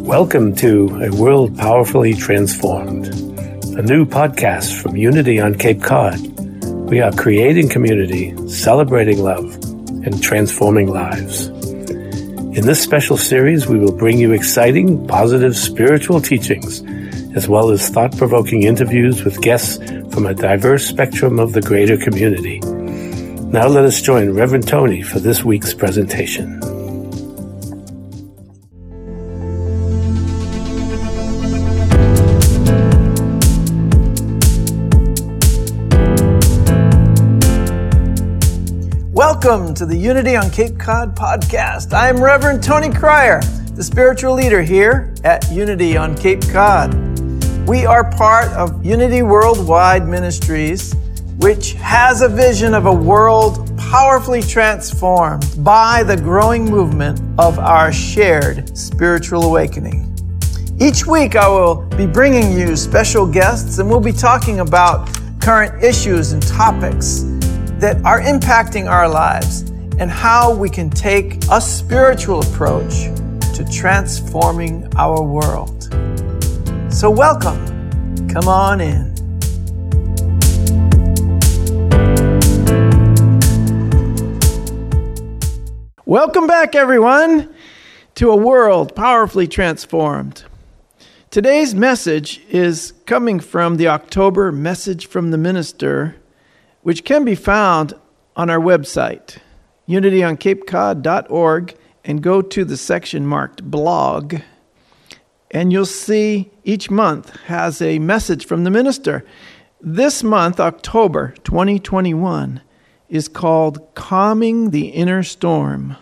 Welcome to A World Powerfully Transformed, a new podcast from Unity on Cape Cod. We are creating community, celebrating love, and transforming lives. In this special series, we will bring you exciting, positive spiritual teachings, as well as thought-provoking interviews with guests from a diverse spectrum of the greater community. Now let us join Reverend Tony for this week's presentation. Welcome to the Unity on Cape Cod podcast. I am Reverend Tony Cryer, the spiritual leader here at Unity on Cape Cod. We are part of Unity Worldwide Ministries, which has a vision of a world powerfully transformed by the growing movement of our shared spiritual awakening. Each week I will be bringing you special guests, and we'll be talking about current issues and topics that are impacting our lives and how we can take a spiritual approach to transforming our world. So welcome. Come on in. Welcome back, everyone, to A World Powerfully Transformed. Today's message is coming from the October Message from the Minister, which can be found on our website, unityoncapecod.org, and go to the section marked blog, and you'll see each month has a message from the minister. This month, October 2021, is called Calming the Inner Storm.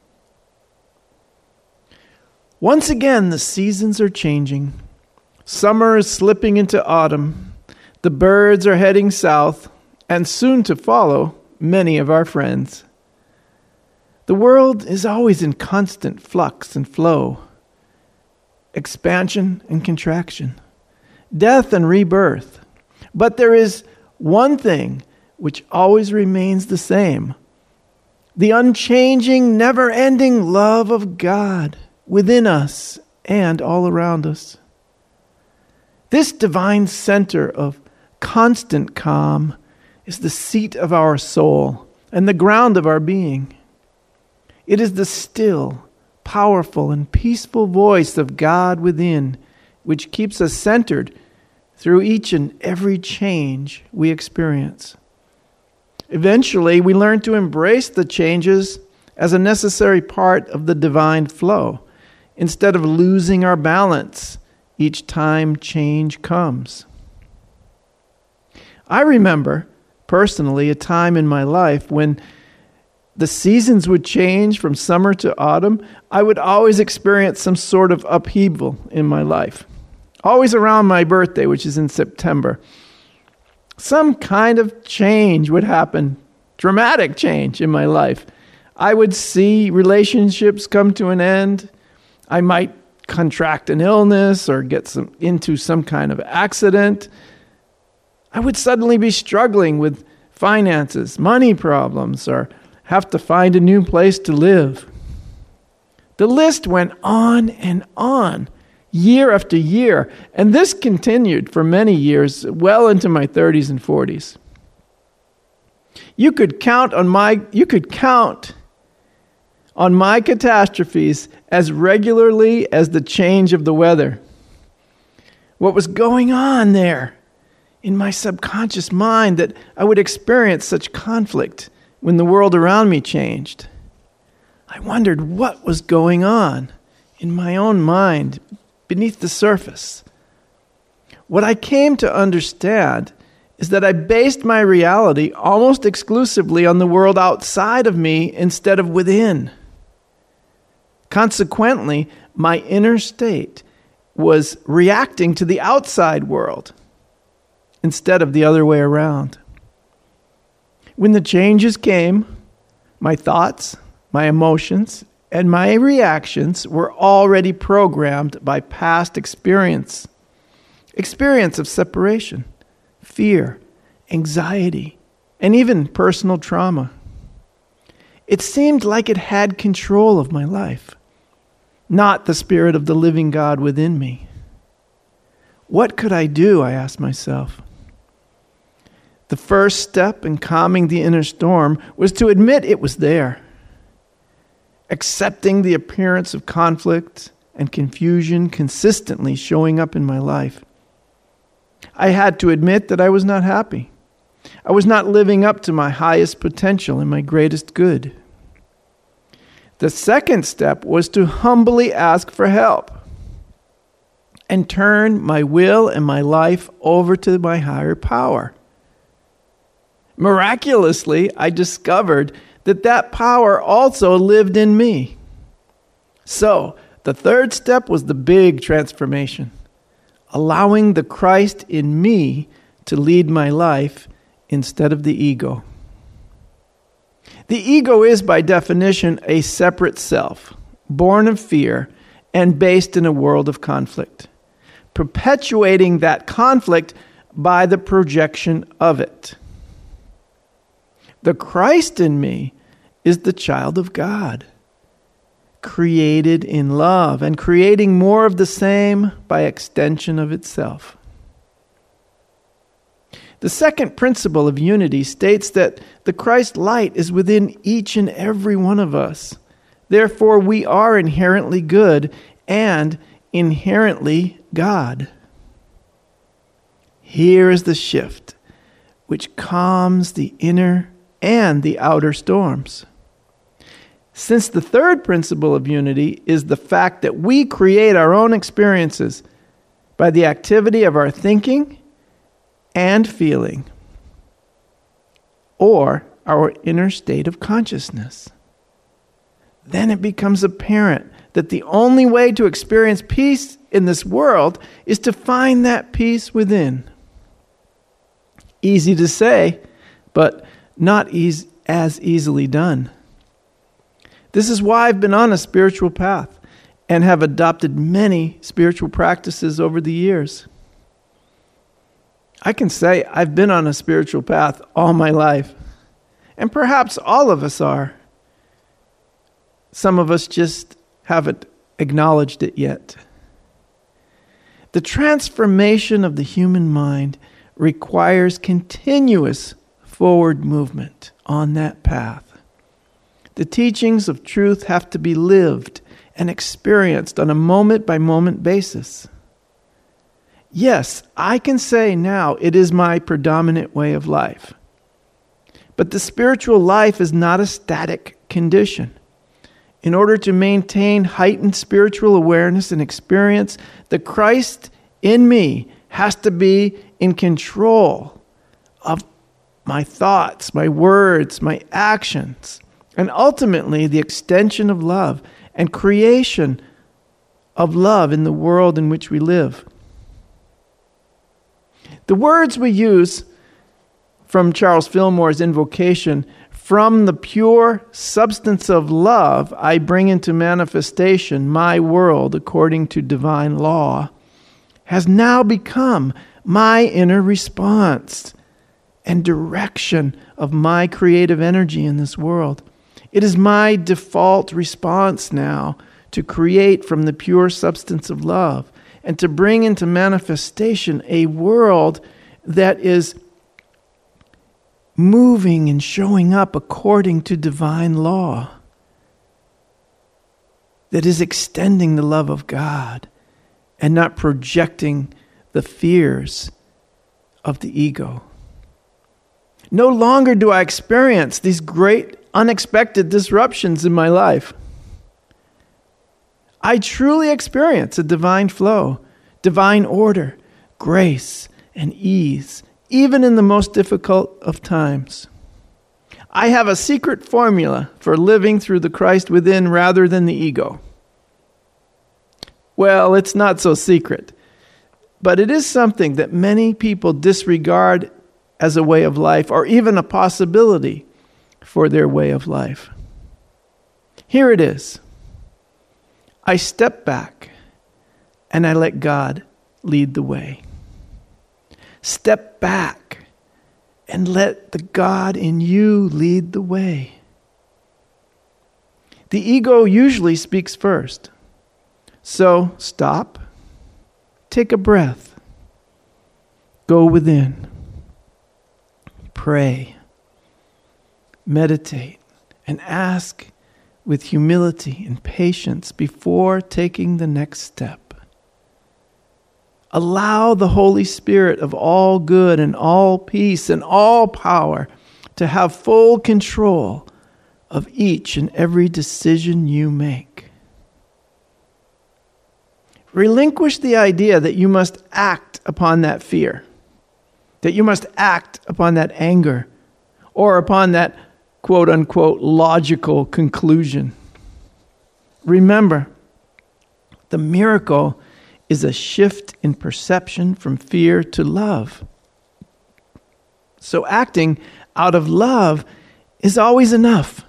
Once again, the seasons are changing. Summer is slipping into autumn. The birds are heading south, and soon to follow, many of our friends. The world is always in constant flux and flow, expansion and contraction, death and rebirth. But there is one thing which always remains the same: the unchanging, never-ending love of God within us and all around us. This divine center of constant calm is the seat of our soul and the ground of our being. It is the still, powerful, and peaceful voice of God within which keeps us centered through each and every change we experience. Eventually, we learn to embrace the changes as a necessary part of the divine flow, instead of losing our balance each time change comes. I remember personally a time in my life when the seasons would change from summer to autumn. I would always experience some sort of upheaval in my life. Always around my birthday, which is in September. Some kind of change would happen, dramatic change in my life. I would see relationships come to an end. I might contract an illness or get into some kind of accident. I would suddenly be struggling with finances, money problems, or have to find a new place to live. The list went on, year after year, and this continued for many years, well into my 30s and 40s. You could count on my catastrophes as regularly as the change of the weather. What was going on there in my subconscious mind that I would experience such conflict when the world around me changed? I wondered what was going on in my own mind beneath the surface. What I came to understand is that I based my reality almost exclusively on the world outside of me instead of within. Consequently, my inner state was reacting to the outside world instead of the other way around. When the changes came, my thoughts, my emotions, and my reactions were already programmed by past experience of separation, fear, anxiety, and even personal trauma. It seemed like it had control of my life. not the Spirit of the living God within me. What could I do, I asked myself. The first step in calming the inner storm was to admit it was there. Accepting the appearance of conflict and confusion consistently showing up in my life. I had to admit that I was not happy. I was not living up to my highest potential and my greatest good. The second step was to humbly ask for help and turn my will and my life over to my higher power. Miraculously, I discovered that power also lived in me. So, the third step was the big transformation, allowing the Christ in me to lead my life instead of the ego. The ego is, by definition, a separate self, born of fear and based in a world of conflict, perpetuating that conflict by the projection of it. The Christ in me is the child of God, created in love and creating more of the same by extension of itself. The second principle of unity states that the Christ light is within each and every one of us. Therefore, we are inherently good and inherently God. Here is the shift which calms the inner and the outer storms. Since the third principle of unity is the fact that we create our own experiences by the activity of our thinking and feeling, or our inner state of consciousness, then it becomes apparent that the only way to experience peace in this world is to find that peace within. Easy to say, but not as easily done. This is why I've been on a spiritual path and have adopted many spiritual practices over the years. I can say I've been on a spiritual path all my life, and perhaps all of us are. Some of us just haven't acknowledged it yet. The transformation of the human mind requires continuous forward movement on that path. The teachings of truth have to be lived and experienced on a moment-by-moment basis. Yes, I can say now it is my predominant way of life. But the spiritual life is not a static condition. In order to maintain heightened spiritual awareness and experience, the Christ in me has to be in control of my thoughts, my words, my actions, and ultimately the extension of love and creation of love in the world in which we live. The words we use from Charles Fillmore's invocation, "From the pure substance of love, I bring into manifestation my world according to divine law," has now become my inner response and direction of my creative energy in this world. It is my default response now to create from the pure substance of love and to bring into manifestation a world that is moving and showing up according to divine law, that is extending the love of God and not projecting the fears of the ego. No longer do I experience these great unexpected disruptions in my life. I truly experience a divine flow, divine order, grace, and ease, even in the most difficult of times. I have a secret formula for living through the Christ within rather than the ego. Well, it's not so secret, but it is something that many people disregard as a way of life or even a possibility for their way of life. Here it is. I step back and I let God lead the way. Step back and let the God in you lead the way. The ego usually speaks first. So stop, take a breath, go within, pray, meditate, and ask with humility and patience before taking the next step. Allow the Holy Spirit of all good and all peace and all power to have full control of each and every decision you make. Relinquish the idea that you must act upon that fear, that you must act upon that anger, or upon that quote-unquote logical conclusion. Remember, the miracle is a shift in perception from fear to love. So acting out of love is always enough.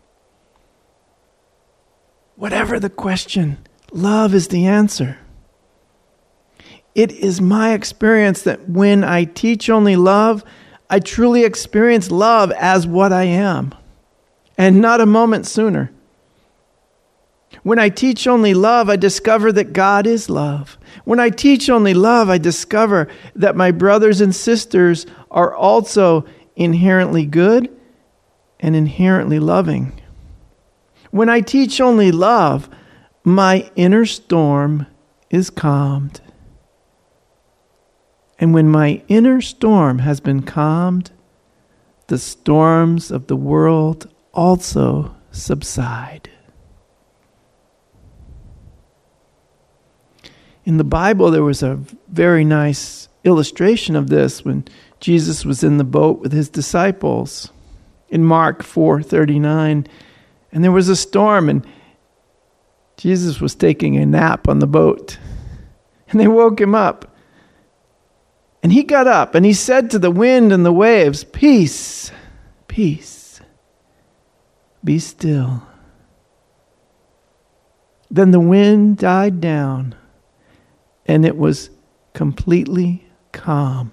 Whatever the question, love is the answer. It is my experience that when I teach only love, I truly experience love as what I am, and not a moment sooner. When I teach only love, I discover that God is love. When I teach only love, I discover that my brothers and sisters are also inherently good and inherently loving. When I teach only love, my inner storm is calmed. And when my inner storm has been calmed, the storms of the world also subside. In the Bible, there was a very nice illustration of this when Jesus was in the boat with his disciples in Mark 4:39. And there was a storm, and Jesus was taking a nap on the boat. And they woke him up. And he got up, and he said to the wind and the waves, "Peace, peace, be still." Then the wind died down, and it was completely calm.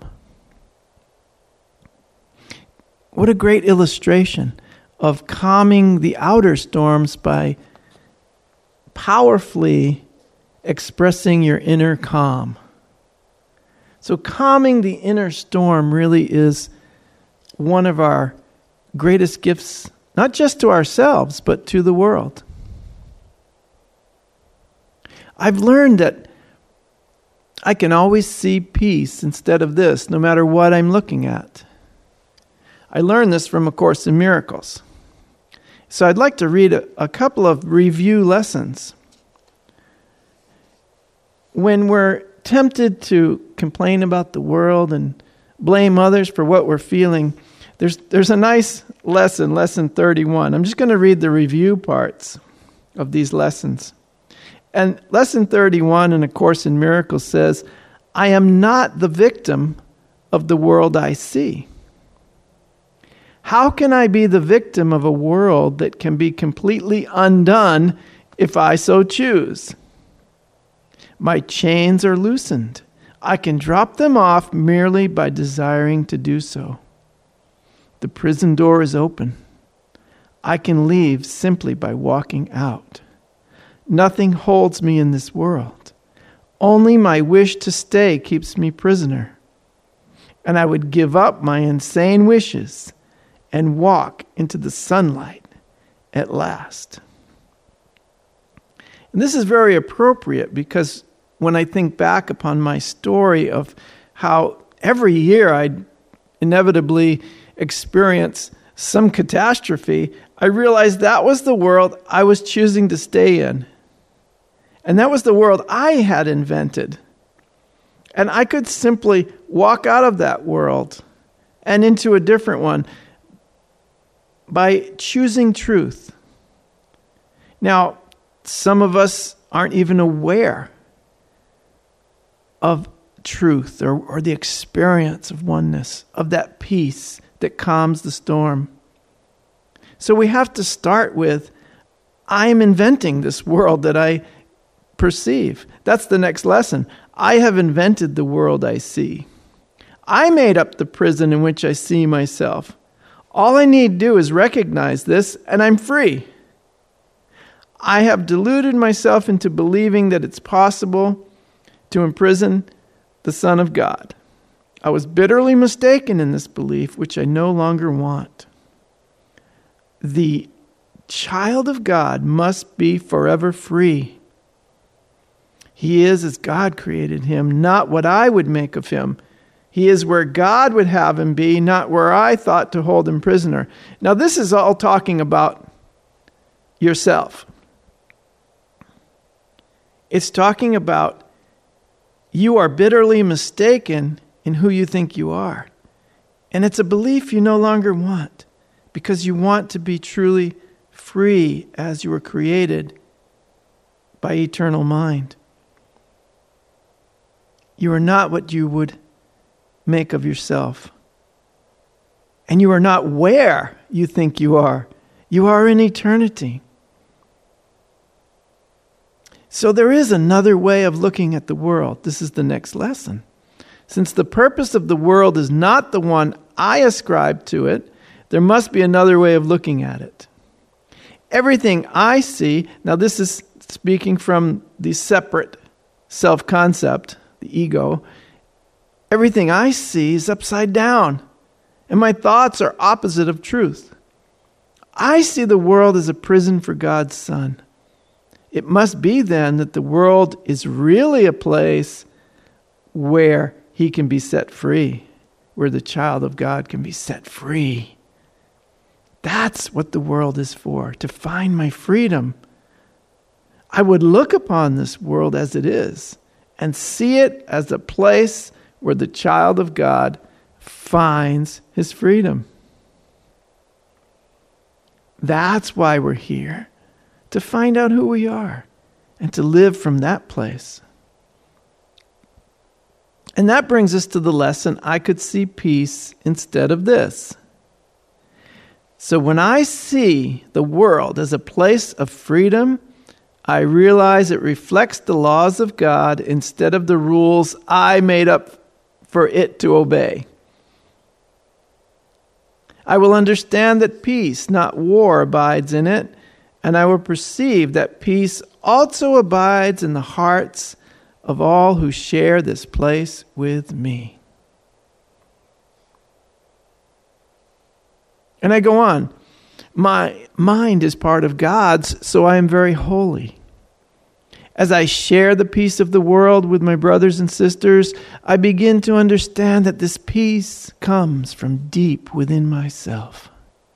What a great illustration of calming the outer storms by powerfully expressing your inner calm. So calming the inner storm really is one of our greatest gifts, not just to ourselves, but to the world. I've learned that I can always see peace instead of this, no matter what I'm looking at. I learned this from A Course in Miracles. So I'd like to read a couple of review lessons. When we're tempted to complain about the world and blame others for what we're feeling, there's a nice lesson, lesson 31. I'm just going to read the review parts of these lessons. And lesson 31 in A Course in Miracles says, "I am not the victim of the world I see. How can I be the victim of a world that can be completely undone if I so choose? My chains are loosened. I can drop them off merely by desiring to do so. The prison door is open. I can leave simply by walking out. Nothing holds me in this world. Only my wish to stay keeps me prisoner. And I would give up my insane wishes and walk into the sunlight at last." And this is very appropriate because when I think back upon my story of how every year I'd inevitably experience some catastrophe, I realized that was the world I was choosing to stay in. And that was the world I had invented. And I could simply walk out of that world and into a different one by choosing truth. Now, some of us aren't even aware of truth or the experience of oneness, of that peace that calms the storm. So we have to start with, I'm inventing this world that I perceive. That's the next lesson. I have invented the world I see. I made up the prison in which I see myself. All I need to do is recognize this, and I'm free. I have deluded myself into believing that it's possible to imprison the Son of God. I was bitterly mistaken in this belief, which I no longer want. The child of God must be forever free. He is as God created him, not what I would make of him. He is where God would have him be, not where I thought to hold him prisoner. Now, this is all talking about yourself. It's talking about you are bitterly mistaken in who you think you are. And it's a belief you no longer want, because you want to be truly free as you were created by eternal mind. You are not what you would make of yourself. And you are not where you think you are. You are in eternity. So there is another way of looking at the world. This is the next lesson. Since the purpose of the world is not the one I ascribe to it, there must be another way of looking at it. Everything I see, now this is speaking from the separate self-concept, the ego. Everything I see is upside down, and my thoughts are opposite of truth. I see the world as a prison for God's Son. It must be then that the world is really a place where he can be set free, where the child of God can be set free. That's what the world is for, to find my freedom. I would look upon this world as it is and see it as a place where the child of God finds his freedom. That's why we're here, to find out who we are and to live from that place. And that brings us to the lesson, I could see peace instead of this. So when I see the world as a place of freedom, I realize it reflects the laws of God instead of the rules I made up for it to obey. I will understand that peace, not war, abides in it, and I will perceive that peace also abides in the hearts of all who share this place with me. And I go on. My mind is part of God's, so I am very holy. As I share the peace of the world with my brothers and sisters, I begin to understand that this peace comes from deep within myself.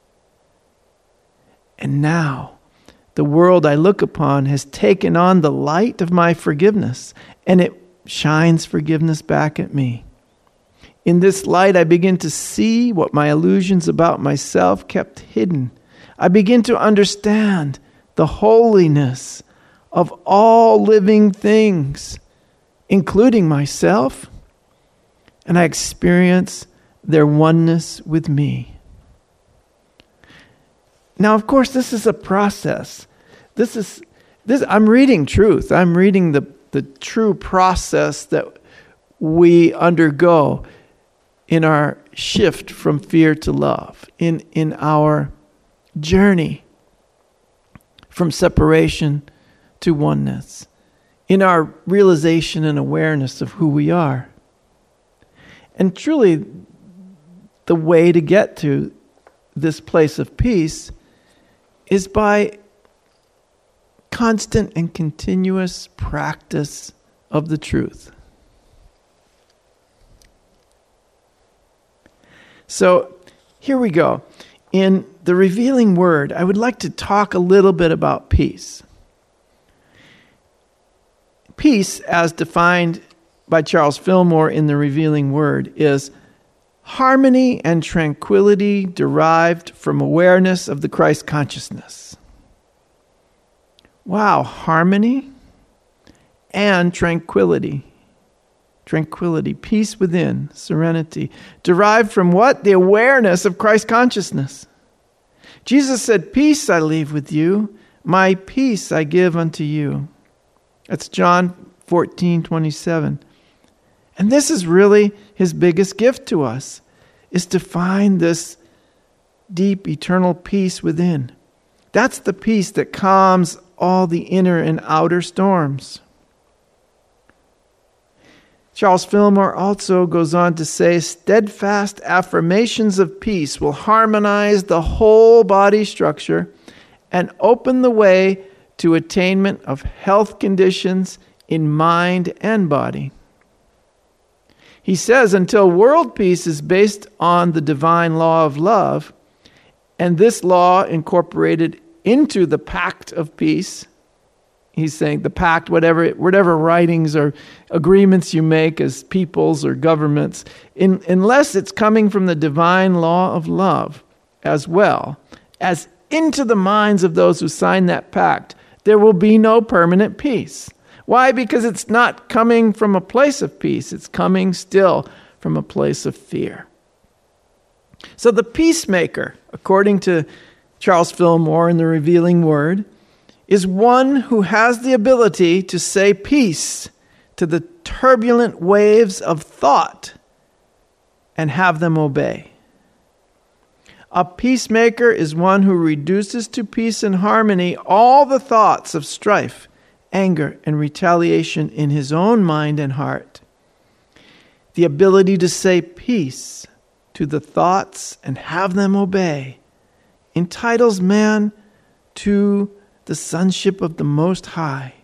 And now, the world I look upon has taken on the light of my forgiveness, and it shines forgiveness back at me. In this light, I begin to see what my illusions about myself kept hidden. I begin to understand the holiness of all living things, including myself, and I experience their oneness with me. Now, of course, this is a process. I'm reading truth. I'm reading the true process that we undergo in our shift from fear to love, in our journey from separation to oneness, in our realization and awareness of who we are. And truly, the way to get to this place of peace is by constant and continuous practice of the truth. So here we go. In the Revealing Word, I would like to talk a little bit about peace. Peace, as defined by Charles Fillmore in the Revealing Word, is harmony and tranquility derived from awareness of the Christ consciousness. Wow, harmony and tranquility. Tranquility, peace within, serenity, derived from what? The awareness of Christ consciousness. Jesus said, "Peace I leave with you, my peace I give unto you." That's John 14:27. And this is really his biggest gift to us, is to find this deep eternal peace within. That's the peace that calms all the inner and outer storms. Charles Fillmore also goes on to say, steadfast affirmations of peace will harmonize the whole body structure and open the way to attainment of health conditions in mind and body. He says, until world peace is based on the divine law of love, and this law incorporated into the pact of peace, he's saying the pact, whatever writings or agreements you make as peoples or governments, unless it's coming from the divine law of love as well as into the minds of those who sign that pact, there will be no permanent peace. Why? Because it's not coming from a place of peace. It's coming still from a place of fear. So the peacemaker, according to Charles Fillmore in The Revealing Word, is one who has the ability to say peace to the turbulent waves of thought and have them obey. A peacemaker is one who reduces to peace and harmony all the thoughts of strife, anger, and retaliation in his own mind and heart. The ability to say peace to the thoughts and have them obey entitles man to the sonship of the Most High.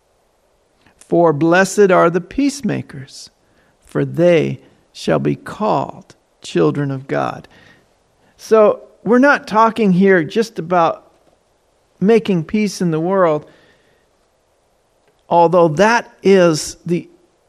For blessed are the peacemakers, for they shall be called children of God. So we're not talking here just about making peace in the world, although that is the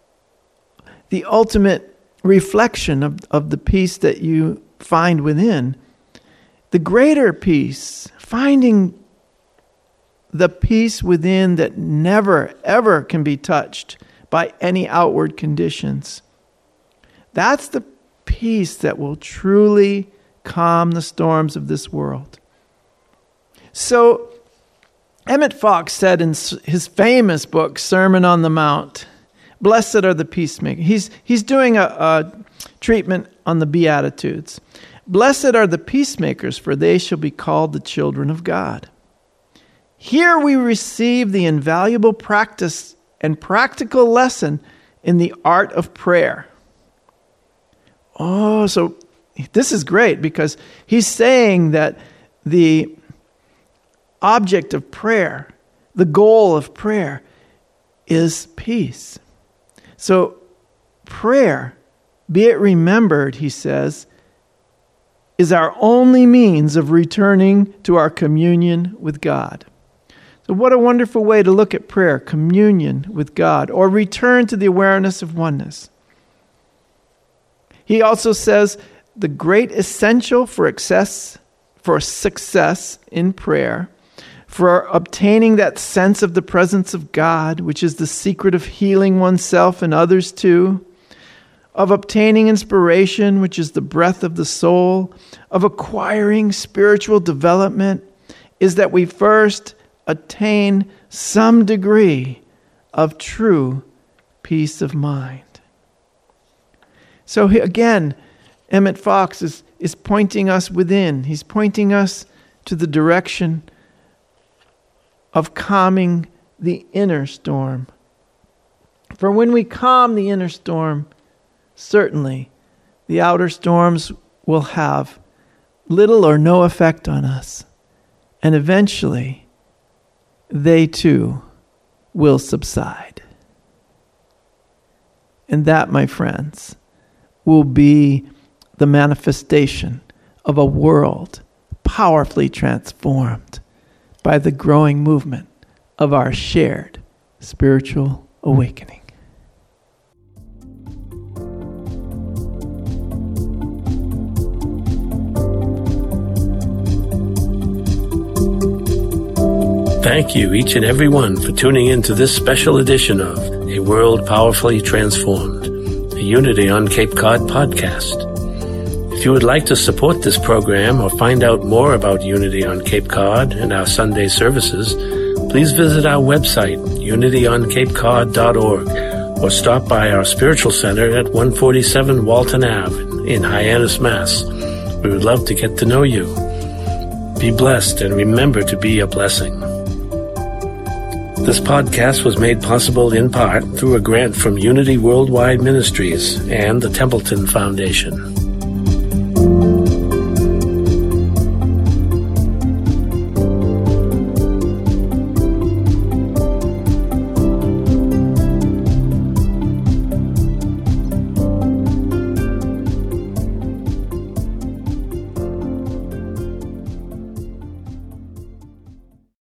ultimate reflection of the peace that you find within. The greater peace, finding the peace within that never, ever can be touched by any outward conditions. That's the peace that will truly calm the storms of this world. So, Emmett Fox said in his famous book, Sermon on the Mount, blessed are the peacemakers. He's doing a treatment on the Beatitudes. Blessed are the peacemakers, for they shall be called the children of God. Here we receive the invaluable practice and practical lesson in the art of prayer. Oh, so this is great because he's saying that the object of prayer, the goal of prayer, is peace. So prayer, be it remembered, he says, is our only means of returning to our communion with God. So what a wonderful way to look at prayer, communion with God, or return to the awareness of oneness. He also says the great essential for success in prayer, for obtaining that sense of the presence of God, which is the secret of healing oneself and others too, of obtaining inspiration, which is the breath of the soul, of acquiring spiritual development, is that we first attain some degree of true peace of mind. So again, Emmett Fox is pointing us within. He's pointing us to the direction of calming the inner storm. For when we calm the inner storm, certainly the outer storms will have little or no effect on us. And eventually, they too will subside. And that, my friends, will be the manifestation of a world powerfully transformed by the growing movement of our shared spiritual awakening. Thank you, each and every one, for tuning in to this special edition of A World Powerfully Transformed, a Unity on Cape Cod podcast. If you would like to support this program or find out more about Unity on Cape Cod and our Sunday services, please visit our website, unityoncapecod.org, or stop by our spiritual center at 147 Walton Ave in Hyannis, Mass. We would love to get to know you. Be blessed and remember to be a blessing. This podcast was made possible in part through a grant from Unity Worldwide Ministries and the Templeton Foundation.